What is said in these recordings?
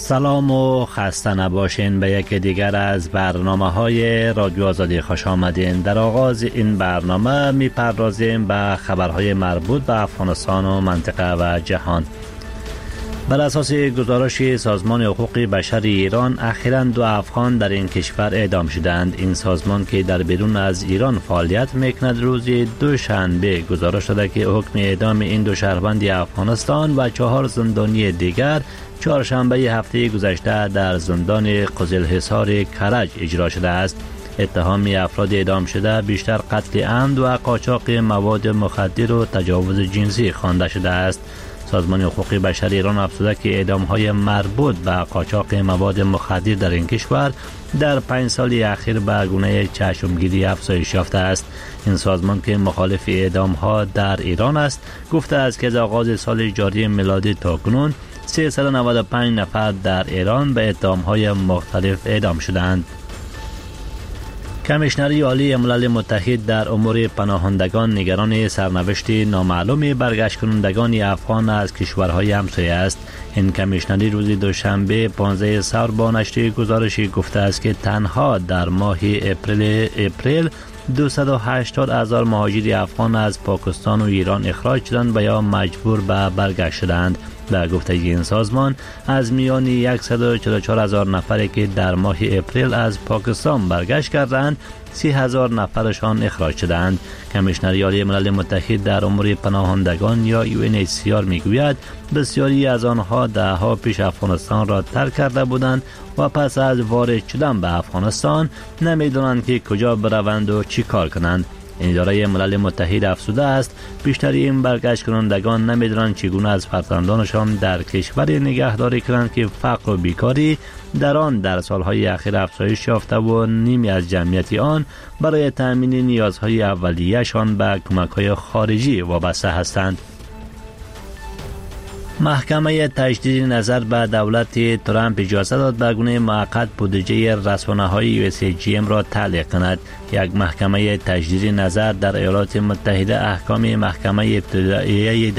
سلام و خسته نباشین به یک دیگر از برنامه‌های رادیو آزادی خوش آمدین. در آغاز این برنامه می‌پردازیم به خبرهای مربوط به افغانستان و منطقه و جهان. بر اساس گزارش سازمان حقوق بشر ایران، اخیراً 2 افغان در این کشور اعدام شدند. این سازمان که در بیرون از ایران فعالیت میکند، روز دوشنبه گزارش داده که حکم اعدام این 2 شهروند افغانستان و 4 زندانی دیگر چهارشنبه هفته گذشته در زندان قزلحصار کرج اجرا شده است. اتهام افراد اعدام شده بیشتر قتل عمد و قاچاق مواد مخدر و تجاوز جنسی خوانده شده است. سازمان حقوق بشر ایران افزوده که اعدام‌های مربوط به قاچاق مواد مخدر در این کشور در 5 سال اخیر به گونه چشمگیری افزایش یافته است. این سازمان که مخالف اعدام‌ها در ایران است، گفته است که از آغاز سال جاری میلادی تا کنون 395 نفر در ایران به اتهام‌های مختلف اعدام شدند. کمیشنری عالی ملل متحد در امور پناهندگان نگران سرنوشت نامعلوم برگشت کنندگان افغان از کشورهای همسایه است. این کمیشنری روز دوشنبه 15 سال با نشر گزارشی گفته است که تنها در ماه اپریل 280,000 مهاجر افغان از پاکستان و ایران اخراج شدند و یا مجبور به برگشت شدند. به گفته این سازمان، از میان 144,000 نفری که در ماه اپریل از پاکستان برگشت کردند، 30,000 نفرشان اخراج شدند. کمیشنری عالی ملل متحد در امور پناهندگان یا UNHCR میگوید بسیاری از آنها دهها پیش افغانستان را ترک کرده بودند و پس از وارد شدن به افغانستان نمیدونند که کجا بروند و چی کار کنند. این اداره ملل متحد افزوده است بیشتری این برگشت کنندگان نمیدونند چگونه از فرزندانشان در کشوری نگهداری کنند که فقر و بیکاری در آن در سالهای اخیر افزایش یافته و نیمی از جمعیت آن برای تامین نیازهای اولیه‌شان به کمک‌های خارجی وابسته هستند. محکمه تجدید نظر به دولت ترامپ اجازه داد به گونه موقت بودجه رسانه‌های USAGM را تعلیق کند. یک محکمه تجدید نظر در ایالات متحده احکام محکمه ابتدایی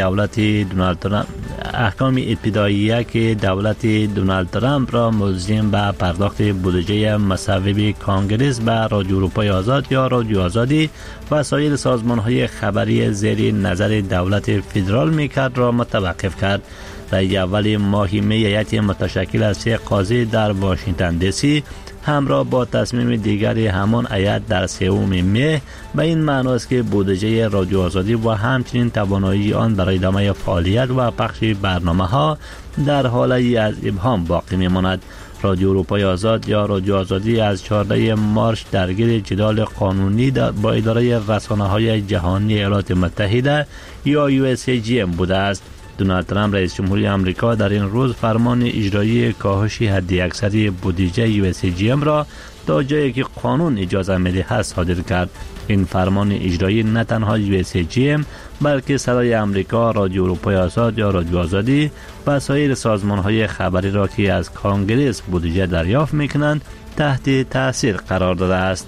که دولت دونالد ترامپ را ملزم به پرداخت بودجه مصوب کانگرس به رادیو اروپای آزاد یا رادیو آزادی و سایر سازمان‌های خبری زیر نظر دولت فدرال میکرد را متوقف کرد. رأی اول ماه می هیئت متشکل از 3 قاضی در واشنگتن دی سی همراه با تصمیم دیگری همان هیئت در 3 می به این معنی است که بودجه رادیو آزادی و همچنین توانایی آن برای ادامه فعالیت و پخش برنامه‌ها در حالی از ابهام باقی می‌ماند. رادیو اروپای آزاد یا رادیو آزادی از 14 مارس درگیر جدال قانونی با اداره رسانه‌های جهانی ایالات متحده یا USAGM بوده است. دونالد ترامپ رئیس جمهوری آمریکا در این روز فرمان اجرایی کاهش حداکثری بودجه USAGM را تا جایی که قانون اجازه می‌دهد صادر کرد. این فرمان اجرایی نه تنها USAGM بلکه صدای آمریکا، رادیو اروپای آزاد یا رادیو آزادی و سایر سازمان‌های خبری را که از کانگرس بودجه دریافت می‌کنند تحت تاثیر قرار داده است.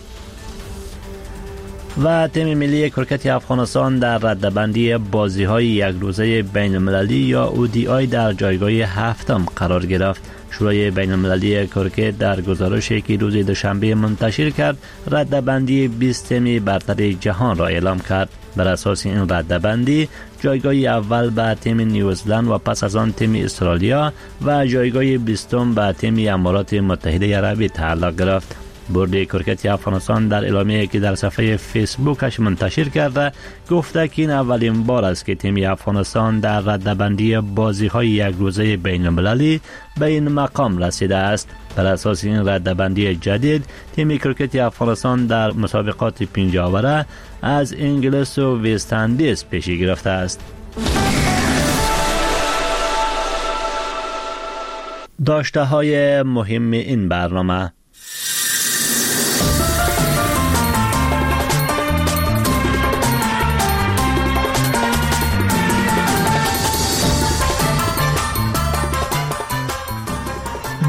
و تیم ملی کرکت افغانستان در رده‌بندی بازی‌های یک روزه بین‌المللی یا ODI در جایگاه 7م قرار گرفت. شورای بین‌المللی کرکت در گزارشی که روز دوشنبه منتشر کرد، رده‌بندی 20 تیم برتر جهان را اعلام کرد. بر اساس این رده‌بندی، جایگاه اول به تیم نیوزلند و پس از آن تیم استرالیا و جایگاه 20م به تیم امارات متحده عربی تعلق گرفت. بورد کرکت افغانستان در اعلامیه‌ای که در صفحه فیسبوکش منتشر کرده گفته که این اولین بار است که تیم افغانستان در رده‌بندی بازی‌های یک روزه بین‌المللی به این مقام رسیده است. بر اساس این رده‌بندی جدید، تیم کرکت افغانستان در مسابقات 5 آوره از انگلیس و وست اندیز پیشی گرفته است. داشته‌های مهم این برنامه: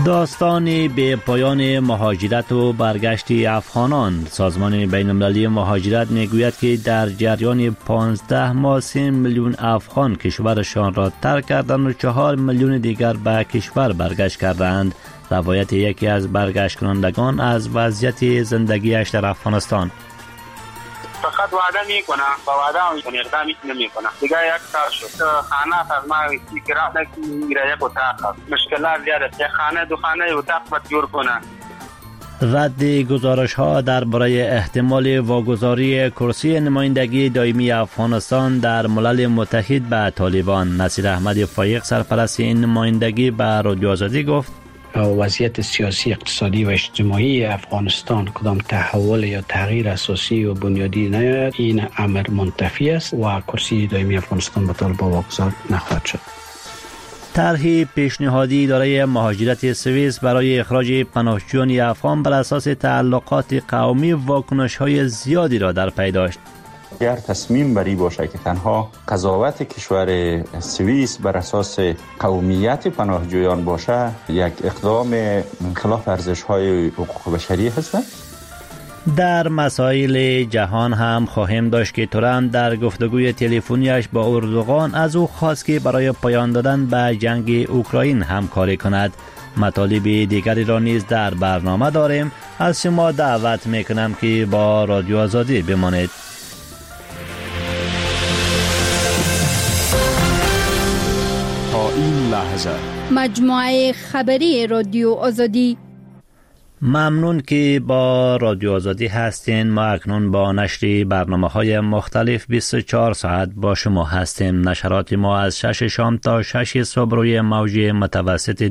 داستان به پایان مهاجرت و برگشت افغانان. سازمان بین المللی مهاجرت میگوید که در جریان 15 ماه 3 میلیون افغان کشورشان را ترک کردند و 4 میلیون دیگر به کشور برگشت کردند. روایت یکی از برگشت کنندگان از وضعیت زندگیش در افغانستان: فقط وعده میکنه، با وعده میکنه، اقدامی نمیکنه. دیگه یک سال شد خانه از ما کرایه میگیره، یک اتاق مشکلات زیاده، یک خانه دو خانه اتاق باید جور کنه. رد گزارش ها درباره احتمال واگذاری کرسی نمایندگی دائمی افغانستان در ملل متحد به طالبان. نصیر احمد فایق سرپرست این نمایندگی به رادیو آزادی گفت: وضعیت سیاسی، اقتصادی و اجتماعی افغانستان کدام تحول یا تغییر اساسی و بنیادی نیاید، این امر منتفی است و کرسی دائمی افغانستان به طالبان واگذار نخواهد شد. طرح پیشنهادی اداره مهاجرت سوئیس برای اخراج پناهجویان افغان بر اساس تعلقات قومی واکنش‌های زیادی را در پی داشت. اگر تصمیم بری باشه که تنها قضاوت کشور سوئیس بر اساس قومیت پناهجویان باشه، یک اقدام خلاف ارزش‌های حقوق بشری هست. در مسائل جهان هم خواهیم داشت که ترامپ در گفتگوی تلفنیش با اردوغان از او خواست که برای پایان دادن به جنگ اوکراین همکاری کند. مطالب دیگری را نیز در برنامه داریم. از شما دعوت میکنم که با رادیو آزادی بمانید. تا این لحظه مجموعه خبری رادیو آزادی. ممنون که با رادیو آزادی هستین. ما اکنون با نشر برنامه‌های مختلف 24 ساعت با شما هستیم. نشرات ما از 6 شام تا 6 صبح روی موج متوسط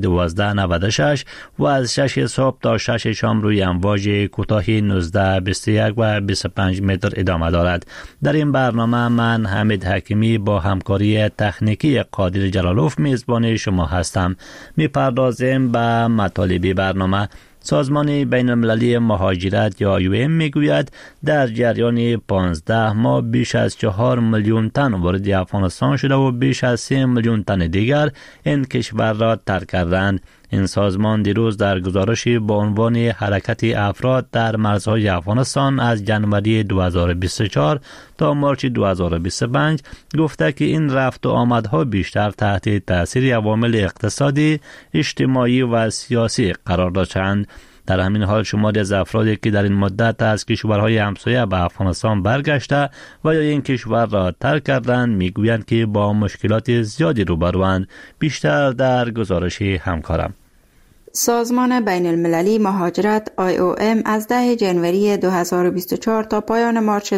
1296 و از 6 صبح تا 6 شام روی امواج کوتاه 19 21 و 25 متر ادامه دارد. در این برنامه من حمید حکیمی با همکاری تکنیکی قادر جلالوف میزبان شما هستم. میپردازیم به مطالب برنامه. سازمان بین المللی مهاجرت یا IOM میگوید در جریان 15 ماه بیش از 4 میلیون تن وارد افغانستان شده و بیش از 3 میلیون تن دیگر این کشور را ترک کردند. این سازمان دیروز در گزارشی با عنوان حرکت افراد در مرزهای افغانستان از جنوری 2024 تا مارچ 2025 گفته که این رفت و آمدها بیشتر تحت تاثیر عوامل اقتصادی، اجتماعی و سیاسی قرار داشتند. در همین حال شماری از افرادی که در این مدت از کشورهای همسایه به افغانستان برگشته و یا این کشور را ترک کردند میگویند که با مشکلات زیادی روبروند. بیشتر در گزارش همکارم. سازمان بین المللی مهاجرت IOM از 10 جنوری 2024 تا پایان مارچ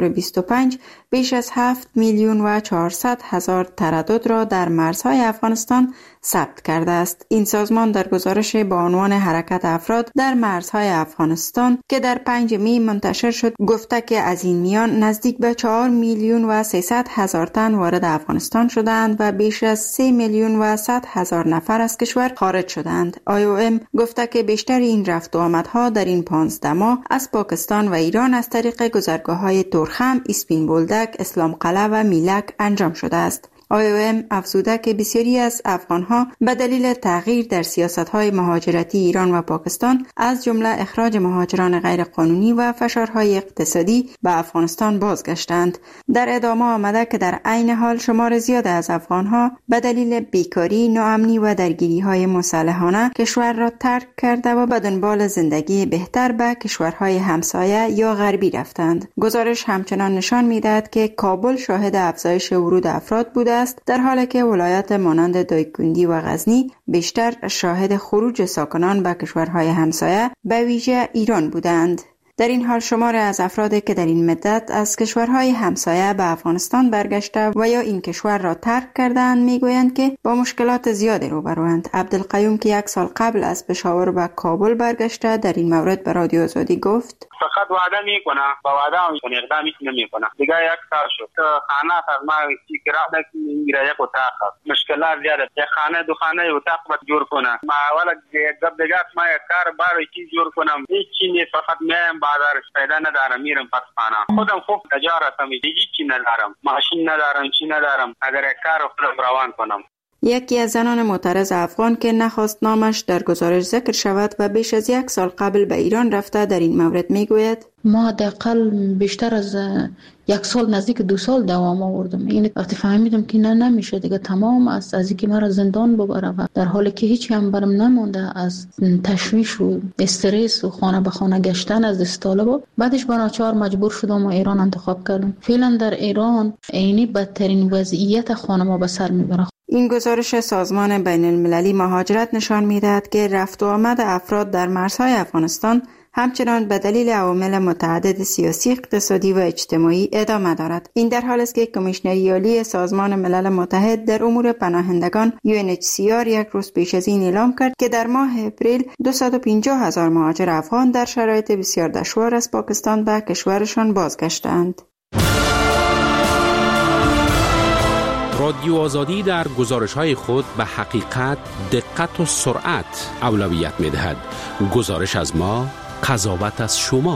2025 بیش از 7 میلیون و 400 هزار تردد را در مرزهای افغانستان ثبت کرده است. این سازمان در گزارش با عنوان حرکت افراد در مرزهای افغانستان که در 5 می منتشر شد گفته که از این میان نزدیک به 4 میلیون و 300 هزار تن وارد افغانستان شدند و بیش از 3 میلیون و 100 هزار نفر از کشور خارج شدند. IOM گفته که بیشتر این رفت و آمدها در این 15 ماه از پاکستان و ایران از طریق گذرگاه‌های تورخم، اسپین بولدک، اسلام قلعه و میلک انجام شده است. IOM افزوده که بسیاری از افغانها به دلیل تغییر در سیاست‌های مهاجرتی ایران و پاکستان از جمله اخراج مهاجران غیرقانونی و فشارهای اقتصادی به افغانستان بازگشتند. در ادامه آمده که در عین حال شمار زیاد از افغانها به دلیل بیکاری، ناامنی و درگیری‌های مسلحانه کشور را ترک کرده و به دنبال زندگی بهتر به کشورهای همسایه یا غربی رفتند. گزارش همچنان نشان می‌دهد که کابل شاهد افزایش ورود افراد بوده است، در حالی که ولایات مانند دایکنډي و غزنی بیشتر شاهد خروج ساکنان به کشورهای همسایه به ویژه ایران بودند. در این حال شمار از افرادی که در این مدت از کشورهای همسایه به افغانستان برگشته و یا این کشور را ترک کردند میگویند که با مشکلات زیادی روبروند. عبدالقیوم که 1 سال قبل از پشاور به کابل برگشته در این مورد به رادیو آزادی گفت: فقط وعده میکنه، با وعده میکنه، اقدامی نمیکنه. دیگه 1 سال شد خانه از ما کرایه میگیره، یک اتاق مشکلات زیاده، یک خانه دو خانه اتاق باید جور کنه. ما اولا دیگه ما یک کار برای چی جور کنم، هیچ چیزی، فقط میام بازار پیدا ندارم، میرم پس خانه خودم خوب تجارتم، هیچ چی ندارم، ماشین ندارم، چی ندارم. اگر یک کار خودم روان کنم. یکی از زنان معترض افغان که نخواست نامش در گزارش ذکر شود و بیش از 1 سال قبل به ایران رفته در این مورد میگوید: ما حداقل بیشتر از 1 سال نزدیک 2 سال دوام آوردم. این وقتی فهمیدم که نمیشه دیگه، تمام از اینکه مرا زندان ببره و در حالی که هیچ هم برم نمونده از تشویش و استرس و خانه به خانه گشتن از دستالب، بعدش با ناچار مجبور شدم و ایران انتخاب کردم. فعلا در ایران عینی بدترین وضعیت خانم به سر میبره. این گزارش سازمان بین المللی مهاجرت نشان می‌دهد که رفت و آمد افراد در مرزهای افغانستان همچنان به دلیل عوامل متعدد سیاسی، اقتصادی و اجتماعی ادامه دارد. این در حالی است که کمیشنری عالی سازمان ملل متحد در امور پناهندگان UNHCR یک روز پیش از این اعلام کرد که در ماه اپریل 250,000 مهاجر افغان در شرایط بسیار دشوار از پاکستان به کشورشان بازگشتند. رادیو آزادی در گزارش‌های خود به حقیقت، دقت و سرعت اولویت می‌دهد. گزارش از ما، قضاوت از شما.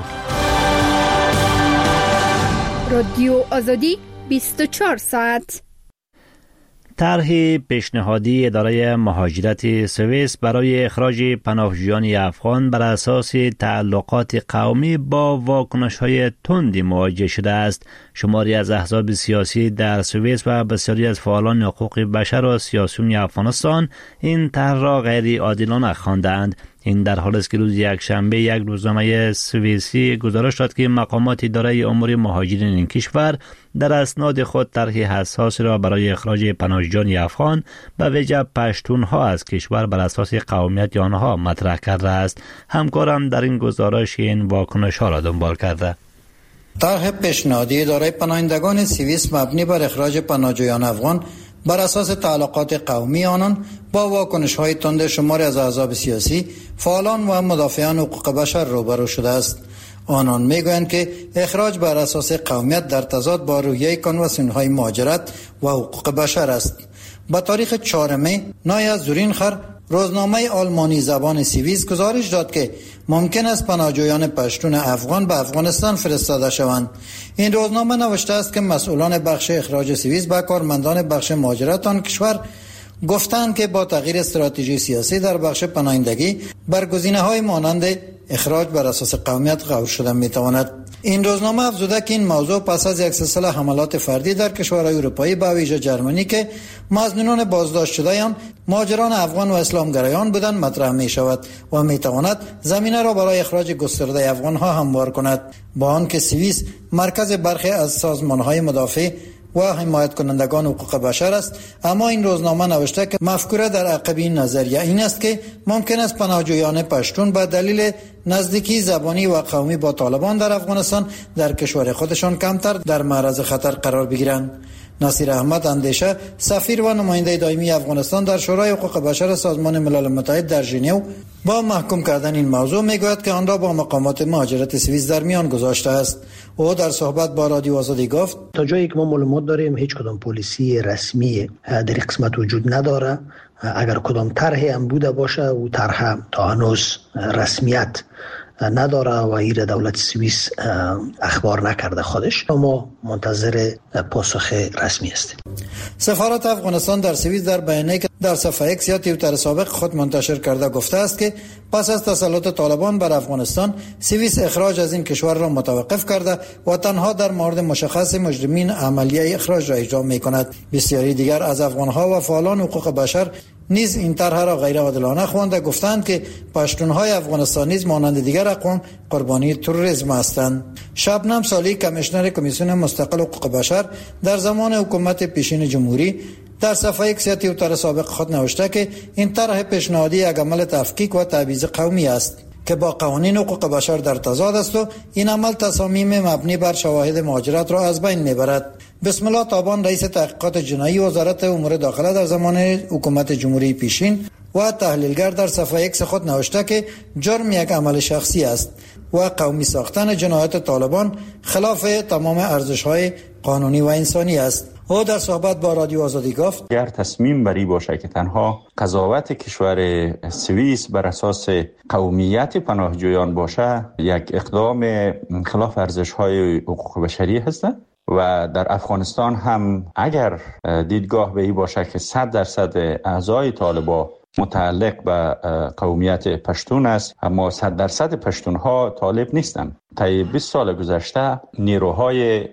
رادیو آزادی 24 ساعت. طرح پیشنهادی اداره مهاجرت سوئیس برای اخراج پناهجویان افغان بر اساس تعلقات قومی با واکنش‌های تندی مواجه شده است. شماری از احزاب سیاسی در سوئیس و بسیاری از فعالان حقوق بشر و سیاسیون افغانستان این طرح را غیر عادلانه خواندند. این در حالی است که روز یکشنبه یک روزنامه سوئیسی گزارش داد که مقامات اداره امور مهاجرین این کشور در اسناد خود طرح حساس را برای اخراج پناهجویان افغان به ویژه پشتونها از کشور بر اساس قومیت آنها مطرح کرده است. همکارم در این گزارش این واکنش‌ها را دنبال کرده. طرح پیشنهادی اداره پناهندگان سوئیس مبنی بر اخراج پناهجویان افغان بر اساس تعلقات قومی آنان با واکنش‌های تند شماری از احزاب سیاسی، فعالان و مدافعان حقوق بشر روبرو شده است. آنان میگویند که اخراج بر اساس قومیت در تضاد با روحیه کنوانسیون‌های مهاجرت و حقوق بشر است. با تاریخ 4 می، نایا زورینخر، روزنامه آلمانی زبان سوئیس گزارش داد که ممکن است پناهجویان پشتون افغان به افغانستان فرستاده شوند. این روزنامه نوشته است که مسئولان بخش اخراج سوئیس به کارمندان بخش مهاجرت آن کشور گفتند که با تغییر استراتژی سیاسی در بخش پناهندگی برگزینه‌های مانند اخراج بر اساس قومیت غور شدن می‌تواند. این روزنامه افزوده که این موضوع پس از یک سلسله حملات فردی در کشورهای اروپایی به ویژه جرمنی که مظنونان بازداشت شده آن مهاجران افغان و اسلامگرایان بودند مطرح می شود و می تواند زمینه را برای اخراج گسترده افغان ها هموار کند. با آنکه سوئیس مرکز برخی از سازمان‌های مدافع و حمایت کنندگان حقوق بشر است، اما این روزنامه نوشته که مفکوره در عقب این نظریه این است که ممکن است پناهجویان پشتون به دلیل نزدیکی زبانی و قومی با طالبان در افغانستان در کشور خودشان کمتر در معرض خطر قرار بگیرند. نصیر احمد اندیشه، سفیر و نماینده دائمی افغانستان در شورای حقوق بشر سازمان ملل متحد در ژنو، با محکوم کردن این موضوع میگوید که آن را با مقامات مهاجرت سوئیس در میان گذاشته است. او در صحبت با رادیو آزادی گفت: تا جایی که ما معلومات داریم هیچ کدام پلیسی رسمی در این قسمت وجود نداره. اگر کدام طرحی هم بوده باشه و طرح تا هنوز رسمیت نداره و ایره دولت سوئیس اخبار نکرده خودش. ما منتظر پاسخ رسمی هستیم. سفارت افغانستان در سوئیس در بیانیه‌ای که در صفحه اکس یا توییتر سابق خود منتشر کرده گفته است که پس از تسلط طالبان بر افغانستان، سوئیس اخراج از این کشور را متوقف کرده و تنها در مورد مشخص مجرمین عملیه اخراج را اجرا می‌کند. بسیاری دیگر از افغان‌ها و فعالان حقوق بشر نیز این طرح را غیر عادلانه خوانده گفتند که پشتون‌های افغانستان نیز مانند دیگر اقوام قربانی تروریسم هستند. شبنم صالحی، کمیشنر کمیسیون مستقل حقوق بشر در زمان حکومت پیشین جمهوری، در صفحه یک توییتر سابق خود نوشته که این طرح پیشنهادی یک عمل تفکیک و تبعیض قومی است که با قوانین حقوق بشر در تضاد است و این عمل تصامیم مبنی بر شواهد مهاجرت را از بین میبرد. بسم الله تابان، رئیس تحقیقات جنایی وزارت امور داخله در زمان حکومت جمهوری پیشین و تحلیلگر، در صفحه اکس خود نوشته که جرم یک عمل شخصی است و قومی ساختن جنایات طالبان خلاف تمام ارزش‌های قانونی و انسانی است. او در صحبت با رادیو آزادی گفت: اگر تصمیم بری باشه که تنها قضاوت کشور سوئیس بر اساس قومیت پناهجویان باشه، یک اقدام خلاف ارزش‌های حقوق بشری هست. و در افغانستان هم اگر دیدگاه به این باشه که 100% اعضای طالبان متعلق به قومیت پشتون است، اما 100% پشتون ها طالب نیستند. طی 20 سال گذشته نیروهای